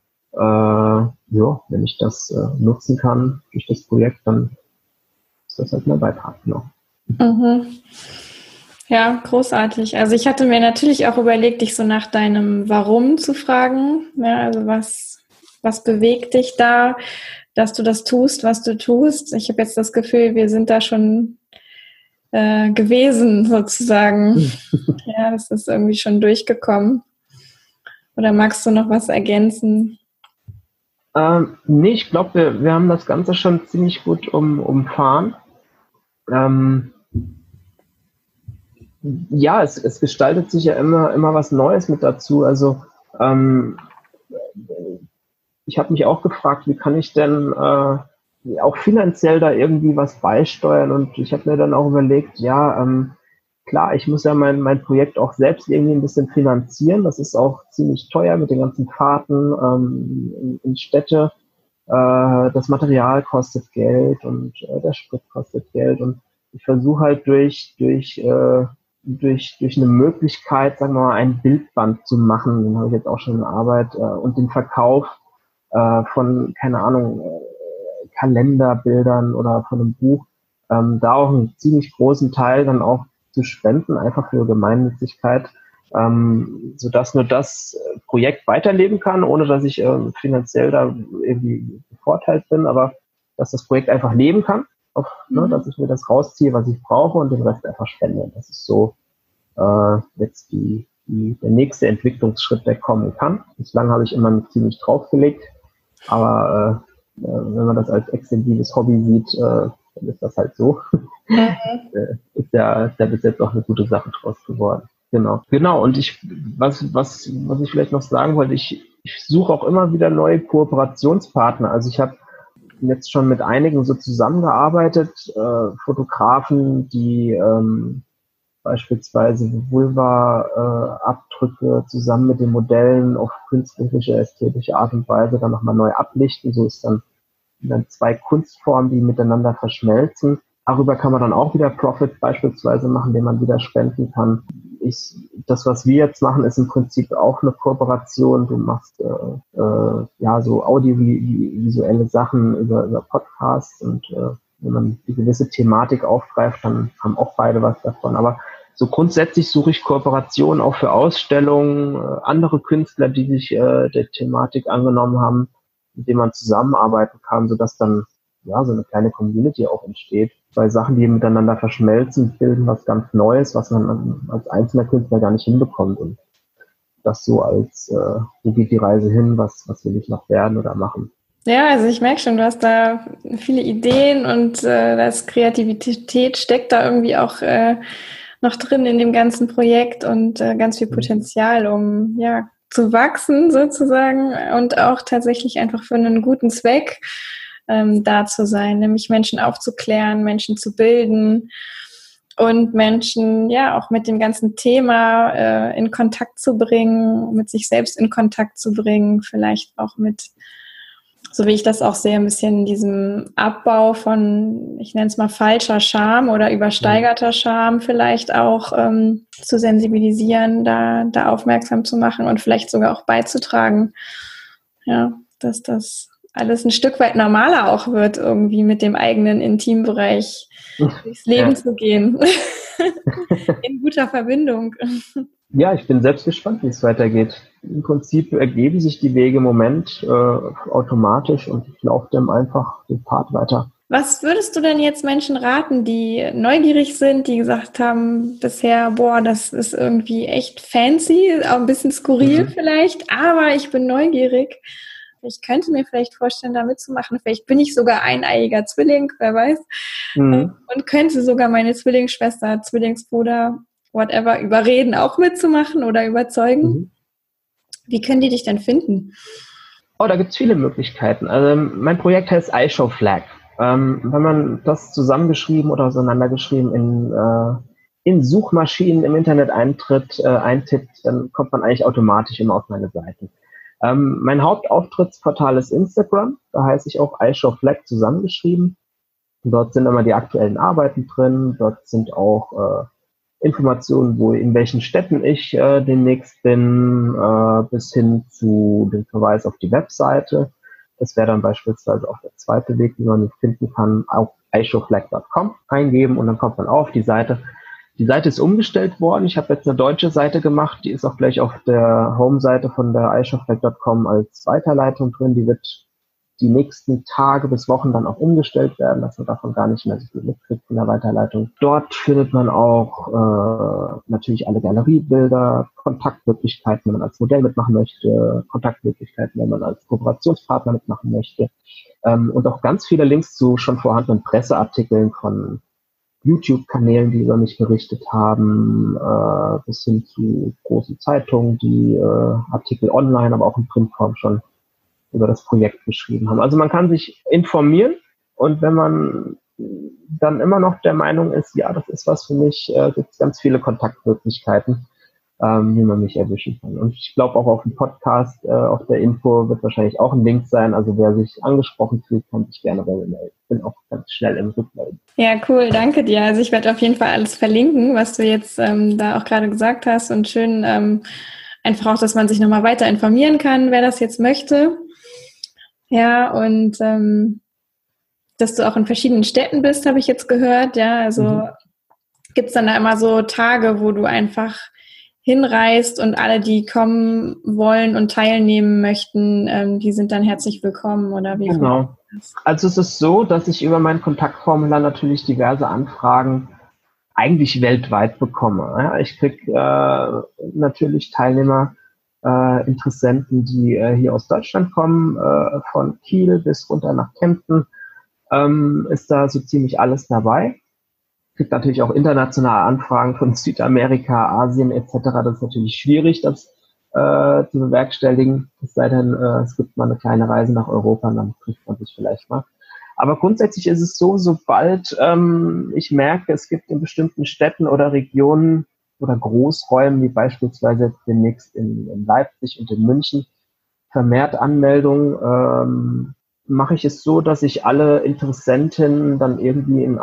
Speaker 1: wenn ich das nutzen kann durch das Projekt, dann ist das halt mein Beitrag. Genau.
Speaker 2: Mhm. Ja, großartig. Also ich hatte mir natürlich auch überlegt, dich so nach deinem Warum zu fragen. Ja, also was bewegt dich da, dass du das tust, was du tust? Ich habe jetzt das Gefühl, wir sind da schon gewesen sozusagen. Ja, das ist irgendwie schon durchgekommen. Oder magst du noch was ergänzen?
Speaker 1: Nee, ich glaube, wir haben das Ganze schon ziemlich gut umfahren. Ja, es gestaltet sich ja immer was Neues mit dazu. Also ich habe mich auch gefragt, wie kann ich denn auch finanziell da irgendwie was beisteuern? Und ich habe mir dann auch überlegt, klar, ich muss ja mein Projekt auch selbst irgendwie ein bisschen finanzieren. Das ist auch ziemlich teuer mit den ganzen Fahrten in Städte. Das Material kostet Geld und der Sprit kostet Geld. Und ich versuche halt durch eine Möglichkeit, sagen wir mal, ein Bildband zu machen, den habe ich jetzt auch schon in Arbeit, und den Verkauf von, keine Ahnung, Kalenderbildern oder von einem Buch, da auch einen ziemlich großen Teil dann auch zu spenden, einfach für Gemeinnützigkeit, sodass nur das Projekt weiterleben kann, ohne dass ich finanziell da irgendwie bevorteilt bin, aber dass das Projekt einfach leben kann, dass ich mir das rausziehe, was ich brauche und den Rest einfach spende. Das ist so jetzt der nächste Entwicklungsschritt, der kommen kann. Bislang habe ich immer ziemlich draufgelegt, aber wenn man das als extensives Hobby sieht, dann ist das halt so. Ist ja bis jetzt auch eine gute Sache draus geworden. Genau. Und was ich vielleicht noch sagen wollte, ich suche auch immer wieder neue Kooperationspartner. Also ich habe jetzt schon mit einigen so zusammengearbeitet, Fotografen, die beispielsweise Vulva-Abdrücke zusammen mit den Modellen auf künstlerische, ästhetische Art und Weise dann nochmal neu ablichten. So ist dann zwei Kunstformen, die miteinander verschmelzen. Darüber kann man dann auch wieder Profit beispielsweise machen, den man wieder spenden kann. Das, was wir jetzt machen, ist im Prinzip auch eine Kooperation. Du machst so audiovisuelle Sachen über Podcasts und wenn man die gewisse Thematik aufgreift, dann haben auch beide was davon. Aber so grundsätzlich suche ich Kooperationen auch für Ausstellungen, andere Künstler, die sich der Thematik angenommen haben, mit denen man zusammenarbeiten kann, sodass dann so eine kleine Community auch entsteht. Weil Sachen, die miteinander verschmelzen, bilden was ganz Neues, was man als einzelner Künstler gar nicht hinbekommt. Und das so als, wo geht die Reise hin, was will ich noch werden oder machen.
Speaker 2: Ja, also ich merke schon, du hast da viele Ideen und das Kreativität steckt da irgendwie auch noch drin in dem ganzen Projekt und ganz viel Potenzial, um zu wachsen sozusagen und auch tatsächlich einfach für einen guten Zweck da zu sein, nämlich Menschen aufzuklären, Menschen zu bilden und Menschen auch mit dem ganzen Thema in Kontakt zu bringen, mit sich selbst in Kontakt zu bringen, vielleicht auch mit, so wie ich das auch sehe, ein bisschen diesem Abbau von, ich nenne es mal falscher Scham oder übersteigerter Scham vielleicht auch zu sensibilisieren, da aufmerksam zu machen und vielleicht sogar auch beizutragen, dass das alles ein Stück weit normaler auch wird, irgendwie mit dem eigenen Intimbereich durchs Leben zu gehen. In guter Verbindung.
Speaker 1: Ja, ich bin selbst gespannt, wie es weitergeht. Im Prinzip ergeben sich die Wege im Moment automatisch und ich laufe dem einfach den Pfad weiter.
Speaker 2: Was würdest du denn jetzt Menschen raten, die neugierig sind, die gesagt haben bisher, das ist irgendwie echt fancy, auch ein bisschen skurril vielleicht, aber ich bin neugierig. Ich könnte mir vielleicht vorstellen, da mitzumachen. Vielleicht bin ich sogar eineiiger Zwilling, wer weiß. Und könnte sogar meine Zwillingsschwester, Zwillingsbruder, whatever, überreden, auch mitzumachen oder überzeugen. Wie können die dich denn finden?
Speaker 1: Oh, da gibt's viele Möglichkeiten. Also mein Projekt heißt iShowFlag. Wenn man das zusammengeschrieben oder auseinandergeschrieben in Suchmaschinen im Internet eintippt, dann kommt man eigentlich automatisch immer auf meine Seite. Mein Hauptauftrittsportal ist Instagram, da heiße ich auch iShowFlag zusammengeschrieben. Und dort sind immer die aktuellen Arbeiten drin, dort sind auch Informationen, in welchen Städten ich demnächst bin, bis hin zu dem Verweis auf die Webseite. Das wäre dann beispielsweise auch der zweite Weg, wie man mich finden kann, auf iShowFlag.com eingeben und dann kommt man auf die Seite. Die Seite ist umgestellt worden. Ich habe jetzt eine deutsche Seite gemacht, die ist auch gleich auf der Home-Seite von der iShowFlag.com als Weiterleitung drin. Die wird die nächsten Tage bis Wochen dann auch umgestellt werden, dass man davon gar nicht mehr so viel mitkriegt in der Weiterleitung. Dort findet man auch natürlich alle Galeriebilder, Kontaktmöglichkeiten, wenn man als Modell mitmachen möchte, Kontaktmöglichkeiten, wenn man als Kooperationspartner mitmachen möchte, und auch ganz viele Links zu schon vorhandenen Presseartikeln von YouTube-Kanälen, die über mich berichtet haben, bis hin zu großen Zeitungen, die Artikel online, aber auch in Printform schon über das Projekt geschrieben haben. Also man kann sich informieren und wenn man dann immer noch der Meinung ist, ja, das ist was für mich, gibt es ganz viele Kontaktmöglichkeiten, wie man mich erwischen kann. Und ich glaube auch auf dem Podcast, auf der Info wird wahrscheinlich auch ein Link sein. Also wer sich angesprochen fühlt, kann sich gerne bei mir melden. Ich bin auch ganz schnell im Rückmelden.
Speaker 2: Ja, cool, danke dir. Also ich werde auf jeden Fall alles verlinken, was du jetzt da auch gerade gesagt hast und schön einfach auch, dass man sich nochmal weiter informieren kann, wer das jetzt möchte. Ja, und dass du auch in verschiedenen Städten bist, habe ich jetzt gehört. Ja, also gibt's dann da immer so Tage, wo du einfach hinreist und alle, die kommen wollen und teilnehmen möchten, die sind dann herzlich willkommen, oder wie?
Speaker 1: Genau. Also es ist so, dass ich über mein Kontaktformular natürlich diverse Anfragen eigentlich weltweit bekomme. Ja, ich kriege natürlich Teilnehmer, Interessenten, die hier aus Deutschland kommen, von Kiel bis runter nach Kempten, ist da so ziemlich alles dabei. Kriegt natürlich auch internationale Anfragen von Südamerika, Asien etc. Das ist natürlich schwierig, das zu bewerkstelligen. Es sei denn, es gibt mal eine kleine Reise nach Europa und dann trifft man sich vielleicht mal. Aber grundsätzlich ist es so, sobald ich merke, es gibt in bestimmten Städten oder Regionen oder Großräumen, wie beispielsweise demnächst in Leipzig und in München, vermehrt Anmeldungen, mache ich es so, dass ich alle Interessenten dann irgendwie in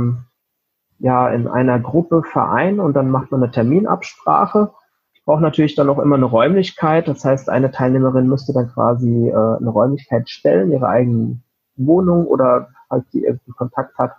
Speaker 1: einer Gruppe vereine und dann macht man eine Terminabsprache. Ich brauche natürlich dann auch immer eine Räumlichkeit. Das heißt, eine Teilnehmerin müsste dann quasi eine Räumlichkeit stellen, ihre eigene Wohnung oder falls sie irgendwie Kontakt hat,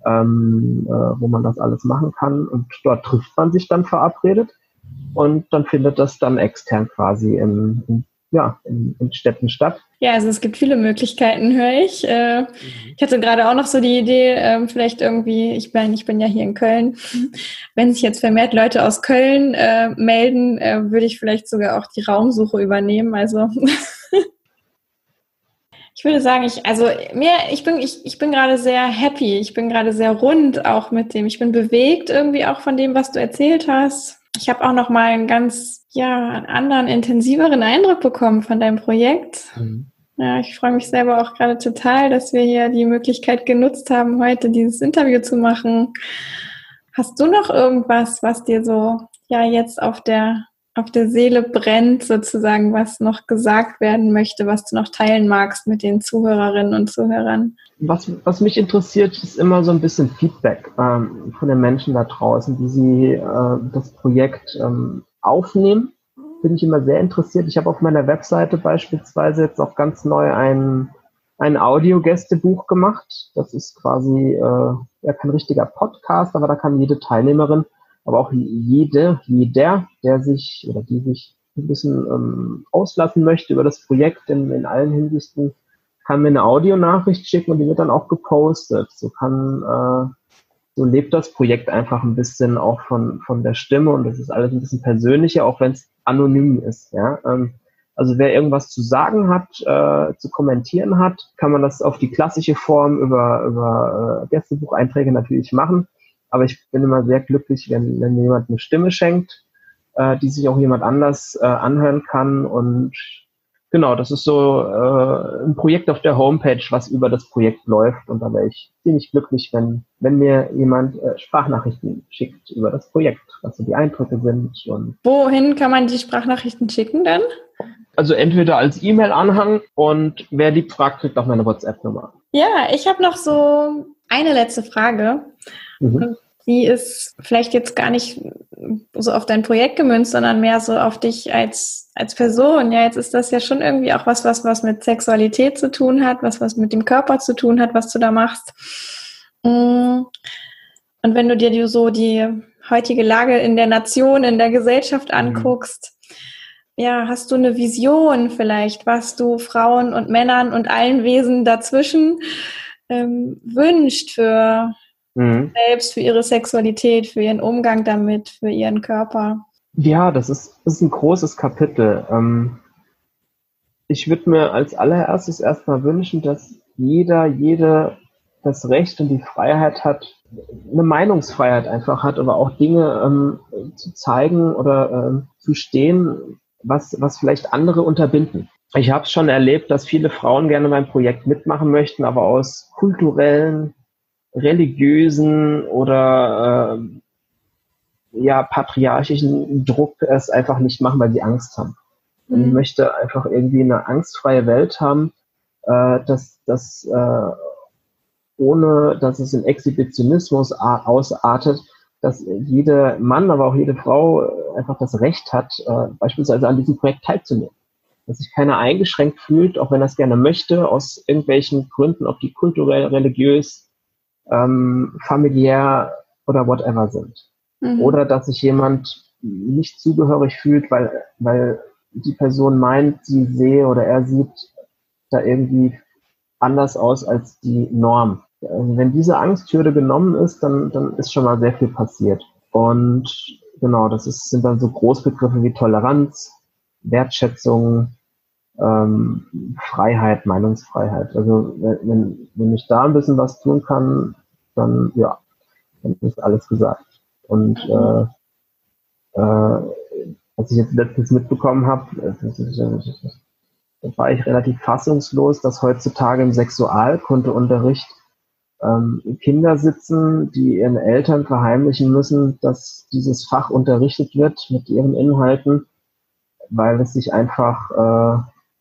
Speaker 1: wo man das alles machen kann. Und dort trifft man sich dann verabredet und dann findet das dann extern quasi in Städten statt.
Speaker 2: Ja, also es gibt viele Möglichkeiten, höre ich. Ich hatte gerade auch noch so die Idee, vielleicht irgendwie, ich bin ja hier in Köln, wenn sich jetzt vermehrt Leute aus Köln melden, würde ich vielleicht sogar auch die Raumsuche übernehmen. Also ich würde sagen, ich bin gerade sehr happy, ich bin gerade sehr rund auch mit dem, ich bin bewegt irgendwie auch von dem, was du erzählt hast. Ich habe auch noch mal einen ganz, einen anderen, intensiveren Eindruck bekommen von deinem Projekt. Ja, ich freue mich selber auch gerade total, dass wir hier die Möglichkeit genutzt haben, heute dieses Interview zu machen. Hast du noch irgendwas, was dir so jetzt auf der Seele brennt, sozusagen, was noch gesagt werden möchte, was du noch teilen magst mit den Zuhörerinnen und Zuhörern?
Speaker 1: Was mich interessiert, ist immer so ein bisschen Feedback von den Menschen da draußen, wie sie das Projekt aufnehmen. Bin ich immer sehr interessiert. Ich habe auf meiner Webseite beispielsweise jetzt auch ganz neu ein Audio-Gästebuch gemacht. Das ist quasi kein richtiger Podcast, aber da kann jede Teilnehmerin, aber auch jeder, der sich oder die sich ein bisschen auslassen möchte über das Projekt in allen Hinsichten, kann mir eine Audionachricht schicken und die wird dann auch gepostet. So lebt das Projekt einfach ein bisschen auch von der Stimme und das ist alles ein bisschen persönlicher, auch wenn es anonym ist. Ja? Also wer irgendwas zu sagen hat, zu kommentieren hat, kann man das auf die klassische Form über Gästebucheinträge natürlich machen. Aber ich bin immer sehr glücklich, wenn jemand eine Stimme schenkt, die sich auch jemand anders anhören kann. Und Genau, das ist so ein Projekt auf der Homepage, was über das Projekt läuft. Und da wäre ich ziemlich glücklich, wenn mir jemand Sprachnachrichten schickt über das Projekt, was so die Eindrücke sind. Und
Speaker 2: Wohin kann man die Sprachnachrichten schicken dann?
Speaker 1: also entweder als E-Mail-Anhang und wer lieb fragt, kriegt auch meine WhatsApp-Nummer.
Speaker 2: Ja, ich habe noch so eine letzte Frage.
Speaker 1: Mhm.
Speaker 2: Die ist vielleicht jetzt gar nicht so auf dein Projekt gemünzt, sondern mehr so auf dich als Person. Ja, jetzt ist das ja schon irgendwie auch was mit Sexualität zu tun hat, was mit dem Körper zu tun hat, was du da machst. Und wenn du dir so die heutige Lage in der Nation, in der Gesellschaft anguckst, ja, hast du eine Vision vielleicht, was du Frauen und Männern und allen Wesen dazwischen wünscht für selbst, für ihre Sexualität, für ihren Umgang damit, für ihren Körper?
Speaker 1: Ja, das ist ein großes Kapitel. Ich würde mir als allererstes erstmal wünschen, dass jede das Recht und die Freiheit hat, eine Meinungsfreiheit einfach hat, aber auch Dinge zu zeigen oder zu stehen, was vielleicht andere unterbinden. Ich habe es schon erlebt, dass viele Frauen gerne beim Projekt mitmachen möchten, aber aus kulturellen, religiösen oder patriarchischen Druck es einfach nicht machen, weil sie Angst haben. Und ich möchte einfach irgendwie eine angstfreie Welt haben, dass ohne dass es in Exhibitionismus ausartet, dass jeder Mann, aber auch jede Frau einfach das Recht hat, beispielsweise an diesem Projekt teilzunehmen. Dass sich keiner eingeschränkt fühlt, auch wenn er es gerne möchte, aus irgendwelchen Gründen, ob die kulturell, religiös, familiär oder whatever sind. Oder dass sich jemand nicht zugehörig fühlt, weil die Person meint, sie sehe oder er sieht da irgendwie anders aus als die Norm. Wenn diese Angsthürde genommen ist, dann ist schon mal sehr viel passiert. Und genau, sind dann so Großbegriffe wie Toleranz, Wertschätzung, Freiheit, Meinungsfreiheit. Also wenn ich da ein bisschen was tun kann, dann ist alles gesagt. Und was ich jetzt letztens mitbekommen habe, da war ich relativ fassungslos, dass heutzutage im Sexualkundeunterricht Kinder sitzen, die ihren Eltern verheimlichen müssen, dass dieses Fach unterrichtet wird mit ihren Inhalten, weil es sich einfach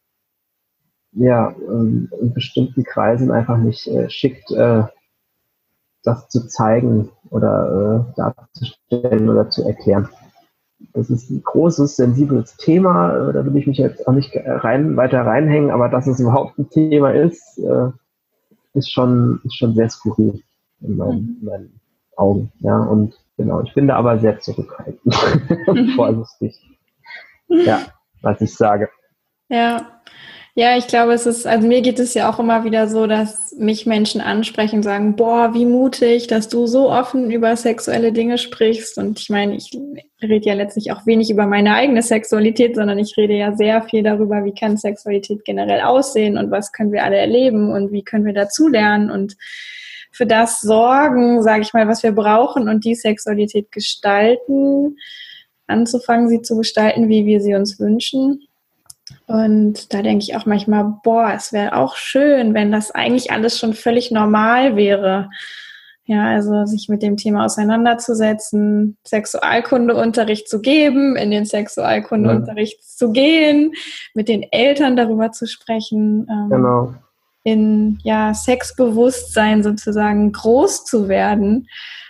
Speaker 1: in bestimmten Kreisen einfach nicht schickt, das zu zeigen oder darzustellen oder zu erklären. Das ist ein großes, sensibles Thema, da will ich mich jetzt auch nicht weiter reinhängen, aber dass es überhaupt ein Thema ist, ist schon sehr skurril in meinen Augen. Ja, und genau, ich bin da aber sehr zurückhaltend und vorsichtig. Ja, was ich sage.
Speaker 2: Ja, ich glaube, also mir geht es ja auch immer wieder so, dass mich Menschen ansprechen und sagen, boah, wie mutig, dass du so offen über sexuelle Dinge sprichst. Und ich meine, ich rede ja letztlich auch wenig über meine eigene Sexualität, sondern ich rede ja sehr viel darüber, wie kann Sexualität generell aussehen und was können wir alle erleben und wie können wir dazulernen und für das sorgen, sage ich mal, was wir brauchen und die Sexualität gestalten, anzufangen, sie zu gestalten, wie wir sie uns wünschen. Und da denke ich auch manchmal, boah, es wäre auch schön, wenn das eigentlich alles schon völlig normal wäre. Ja, also sich mit dem Thema auseinanderzusetzen, Sexualkundeunterricht zu geben, in den Sexualkundeunterricht zu gehen, mit den Eltern darüber zu sprechen,
Speaker 1: Genau.
Speaker 2: in Sexbewusstsein sozusagen groß zu werden.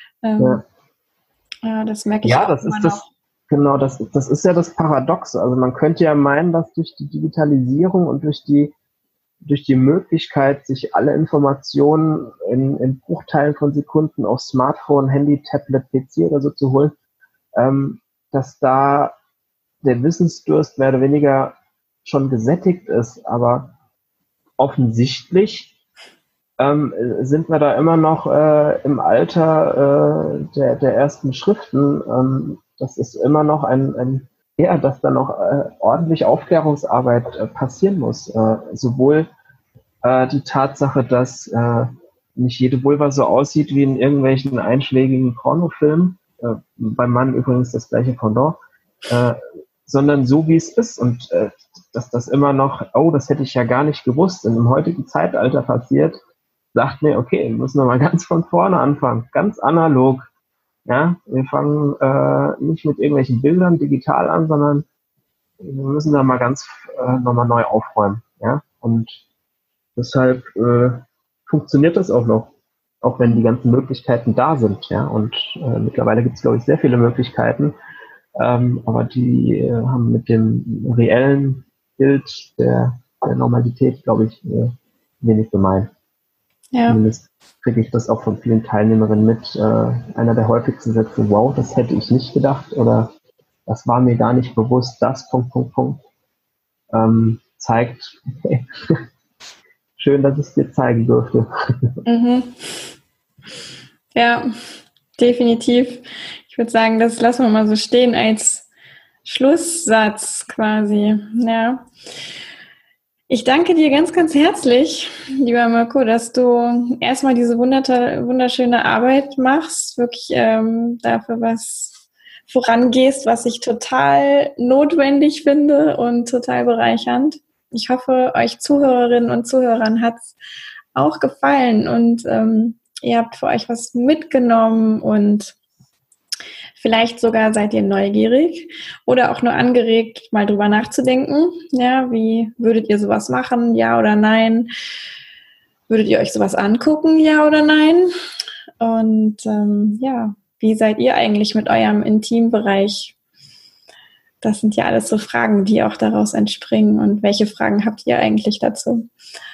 Speaker 2: Das merke ich
Speaker 1: ja,
Speaker 2: auch
Speaker 1: das
Speaker 2: immer
Speaker 1: ist
Speaker 2: noch.
Speaker 1: Genau, das ist ja das Paradoxe. Also man könnte ja meinen, dass durch die Digitalisierung und durch die Möglichkeit, sich alle Informationen in Bruchteilen von Sekunden auf Smartphone, Handy, Tablet, PC oder so zu holen, dass da der Wissensdurst mehr oder weniger schon gesättigt ist. Aber offensichtlich sind wir da immer noch im Alter der ersten Schriften. Das ist immer noch dass da noch ordentlich Aufklärungsarbeit passieren muss. Sowohl die Tatsache, dass nicht jede Vulva so aussieht wie in irgendwelchen einschlägigen Pornofilmen, beim Mann übrigens das gleiche Pendant, sondern so wie es ist. Und dass das immer noch, oh, das hätte ich ja gar nicht gewusst, in dem heutigen Zeitalter passiert, sagt mir, okay, wir müssen nochmal ganz von vorne anfangen, ganz analog. Ja, wir fangen nicht mit irgendwelchen Bildern digital an, sondern wir müssen da mal ganz nochmal neu aufräumen. Ja, und deshalb funktioniert das auch noch, auch wenn die ganzen Möglichkeiten da sind. Ja, und mittlerweile gibt es, glaube ich, sehr viele Möglichkeiten, aber die haben mit dem reellen Bild der Normalität, glaube ich, wenig gemein. Ja. Zumindest kriege ich das auch von vielen Teilnehmerinnen mit. Einer der häufigsten Sätze, wow, das hätte ich nicht gedacht oder das war mir gar nicht bewusst, das, .. zeigt, okay, schön, dass ich es dir zeigen durfte.
Speaker 2: Mhm. Ja, definitiv. Ich würde sagen, das lassen wir mal so stehen als Schlusssatz quasi. Ja. Ich danke dir ganz, ganz herzlich, lieber Mirko, dass du erstmal diese wunderschöne Arbeit machst, wirklich dafür was vorangehst, was ich total notwendig finde und total bereichernd. Ich hoffe, euch Zuhörerinnen und Zuhörern hat es auch gefallen und ihr habt für euch was mitgenommen und vielleicht sogar seid ihr neugierig oder auch nur angeregt, mal drüber nachzudenken. Ja, wie würdet ihr sowas machen? Ja oder nein? Würdet ihr euch sowas angucken? Ja oder nein? Und ja, wie seid ihr eigentlich mit eurem Intimbereich? Das sind ja alles so Fragen, die auch daraus entspringen. Und welche Fragen habt ihr eigentlich dazu?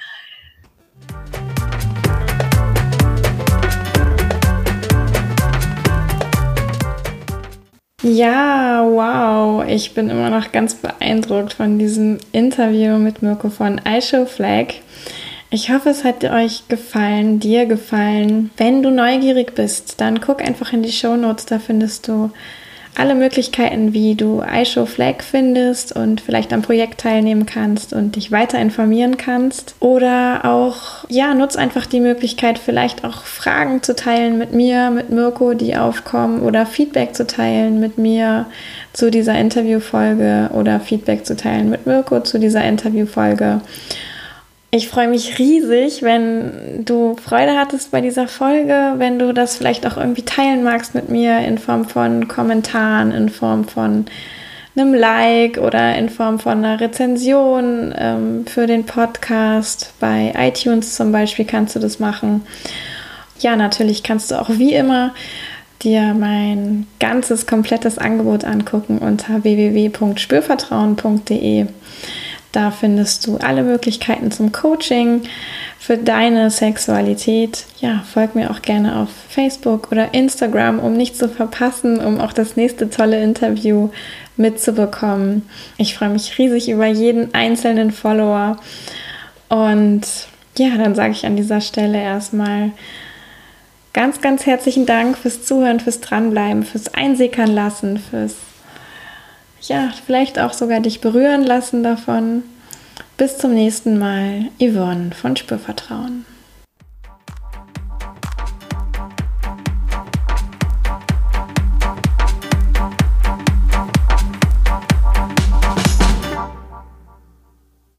Speaker 2: Ja, wow. Ich bin immer noch ganz beeindruckt von diesem Interview mit Mirko von iShowFlag. Ich hoffe, es hat euch gefallen, dir gefallen. Wenn du neugierig bist, dann guck einfach in die Shownotes, da findest du alle Möglichkeiten, wie du iShowFlag findest und vielleicht am Projekt teilnehmen kannst und dich weiter informieren kannst. Oder auch, ja, nutz einfach die Möglichkeit, vielleicht auch Fragen zu teilen mit mir, mit Mirko, die aufkommen, oder Feedback zu teilen mit mir zu dieser Interviewfolge oder Feedback zu teilen mit Mirko zu dieser Interviewfolge. Ich freue mich riesig, wenn du Freude hattest bei dieser Folge, wenn du das vielleicht auch irgendwie teilen magst mit mir in Form von Kommentaren, in Form von einem Like oder in Form von einer Rezension für den Podcast. Bei iTunes zum Beispiel kannst du das machen. Ja, natürlich kannst du auch wie immer dir mein ganzes, komplettes Angebot angucken unter www.spürvertrauen.de. Da findest du alle Möglichkeiten zum Coaching für deine Sexualität. Ja, folg mir auch gerne auf Facebook oder Instagram, um nichts zu verpassen, um auch das nächste tolle Interview mitzubekommen. Ich freue mich riesig über jeden einzelnen Follower. Und ja, dann sage ich an dieser Stelle erstmal ganz, ganz herzlichen Dank fürs Zuhören, fürs Dranbleiben, fürs Einsickern lassen, fürs ja, vielleicht auch sogar dich berühren lassen davon. Bis zum nächsten Mal, Yvonne von Spürvertrauen.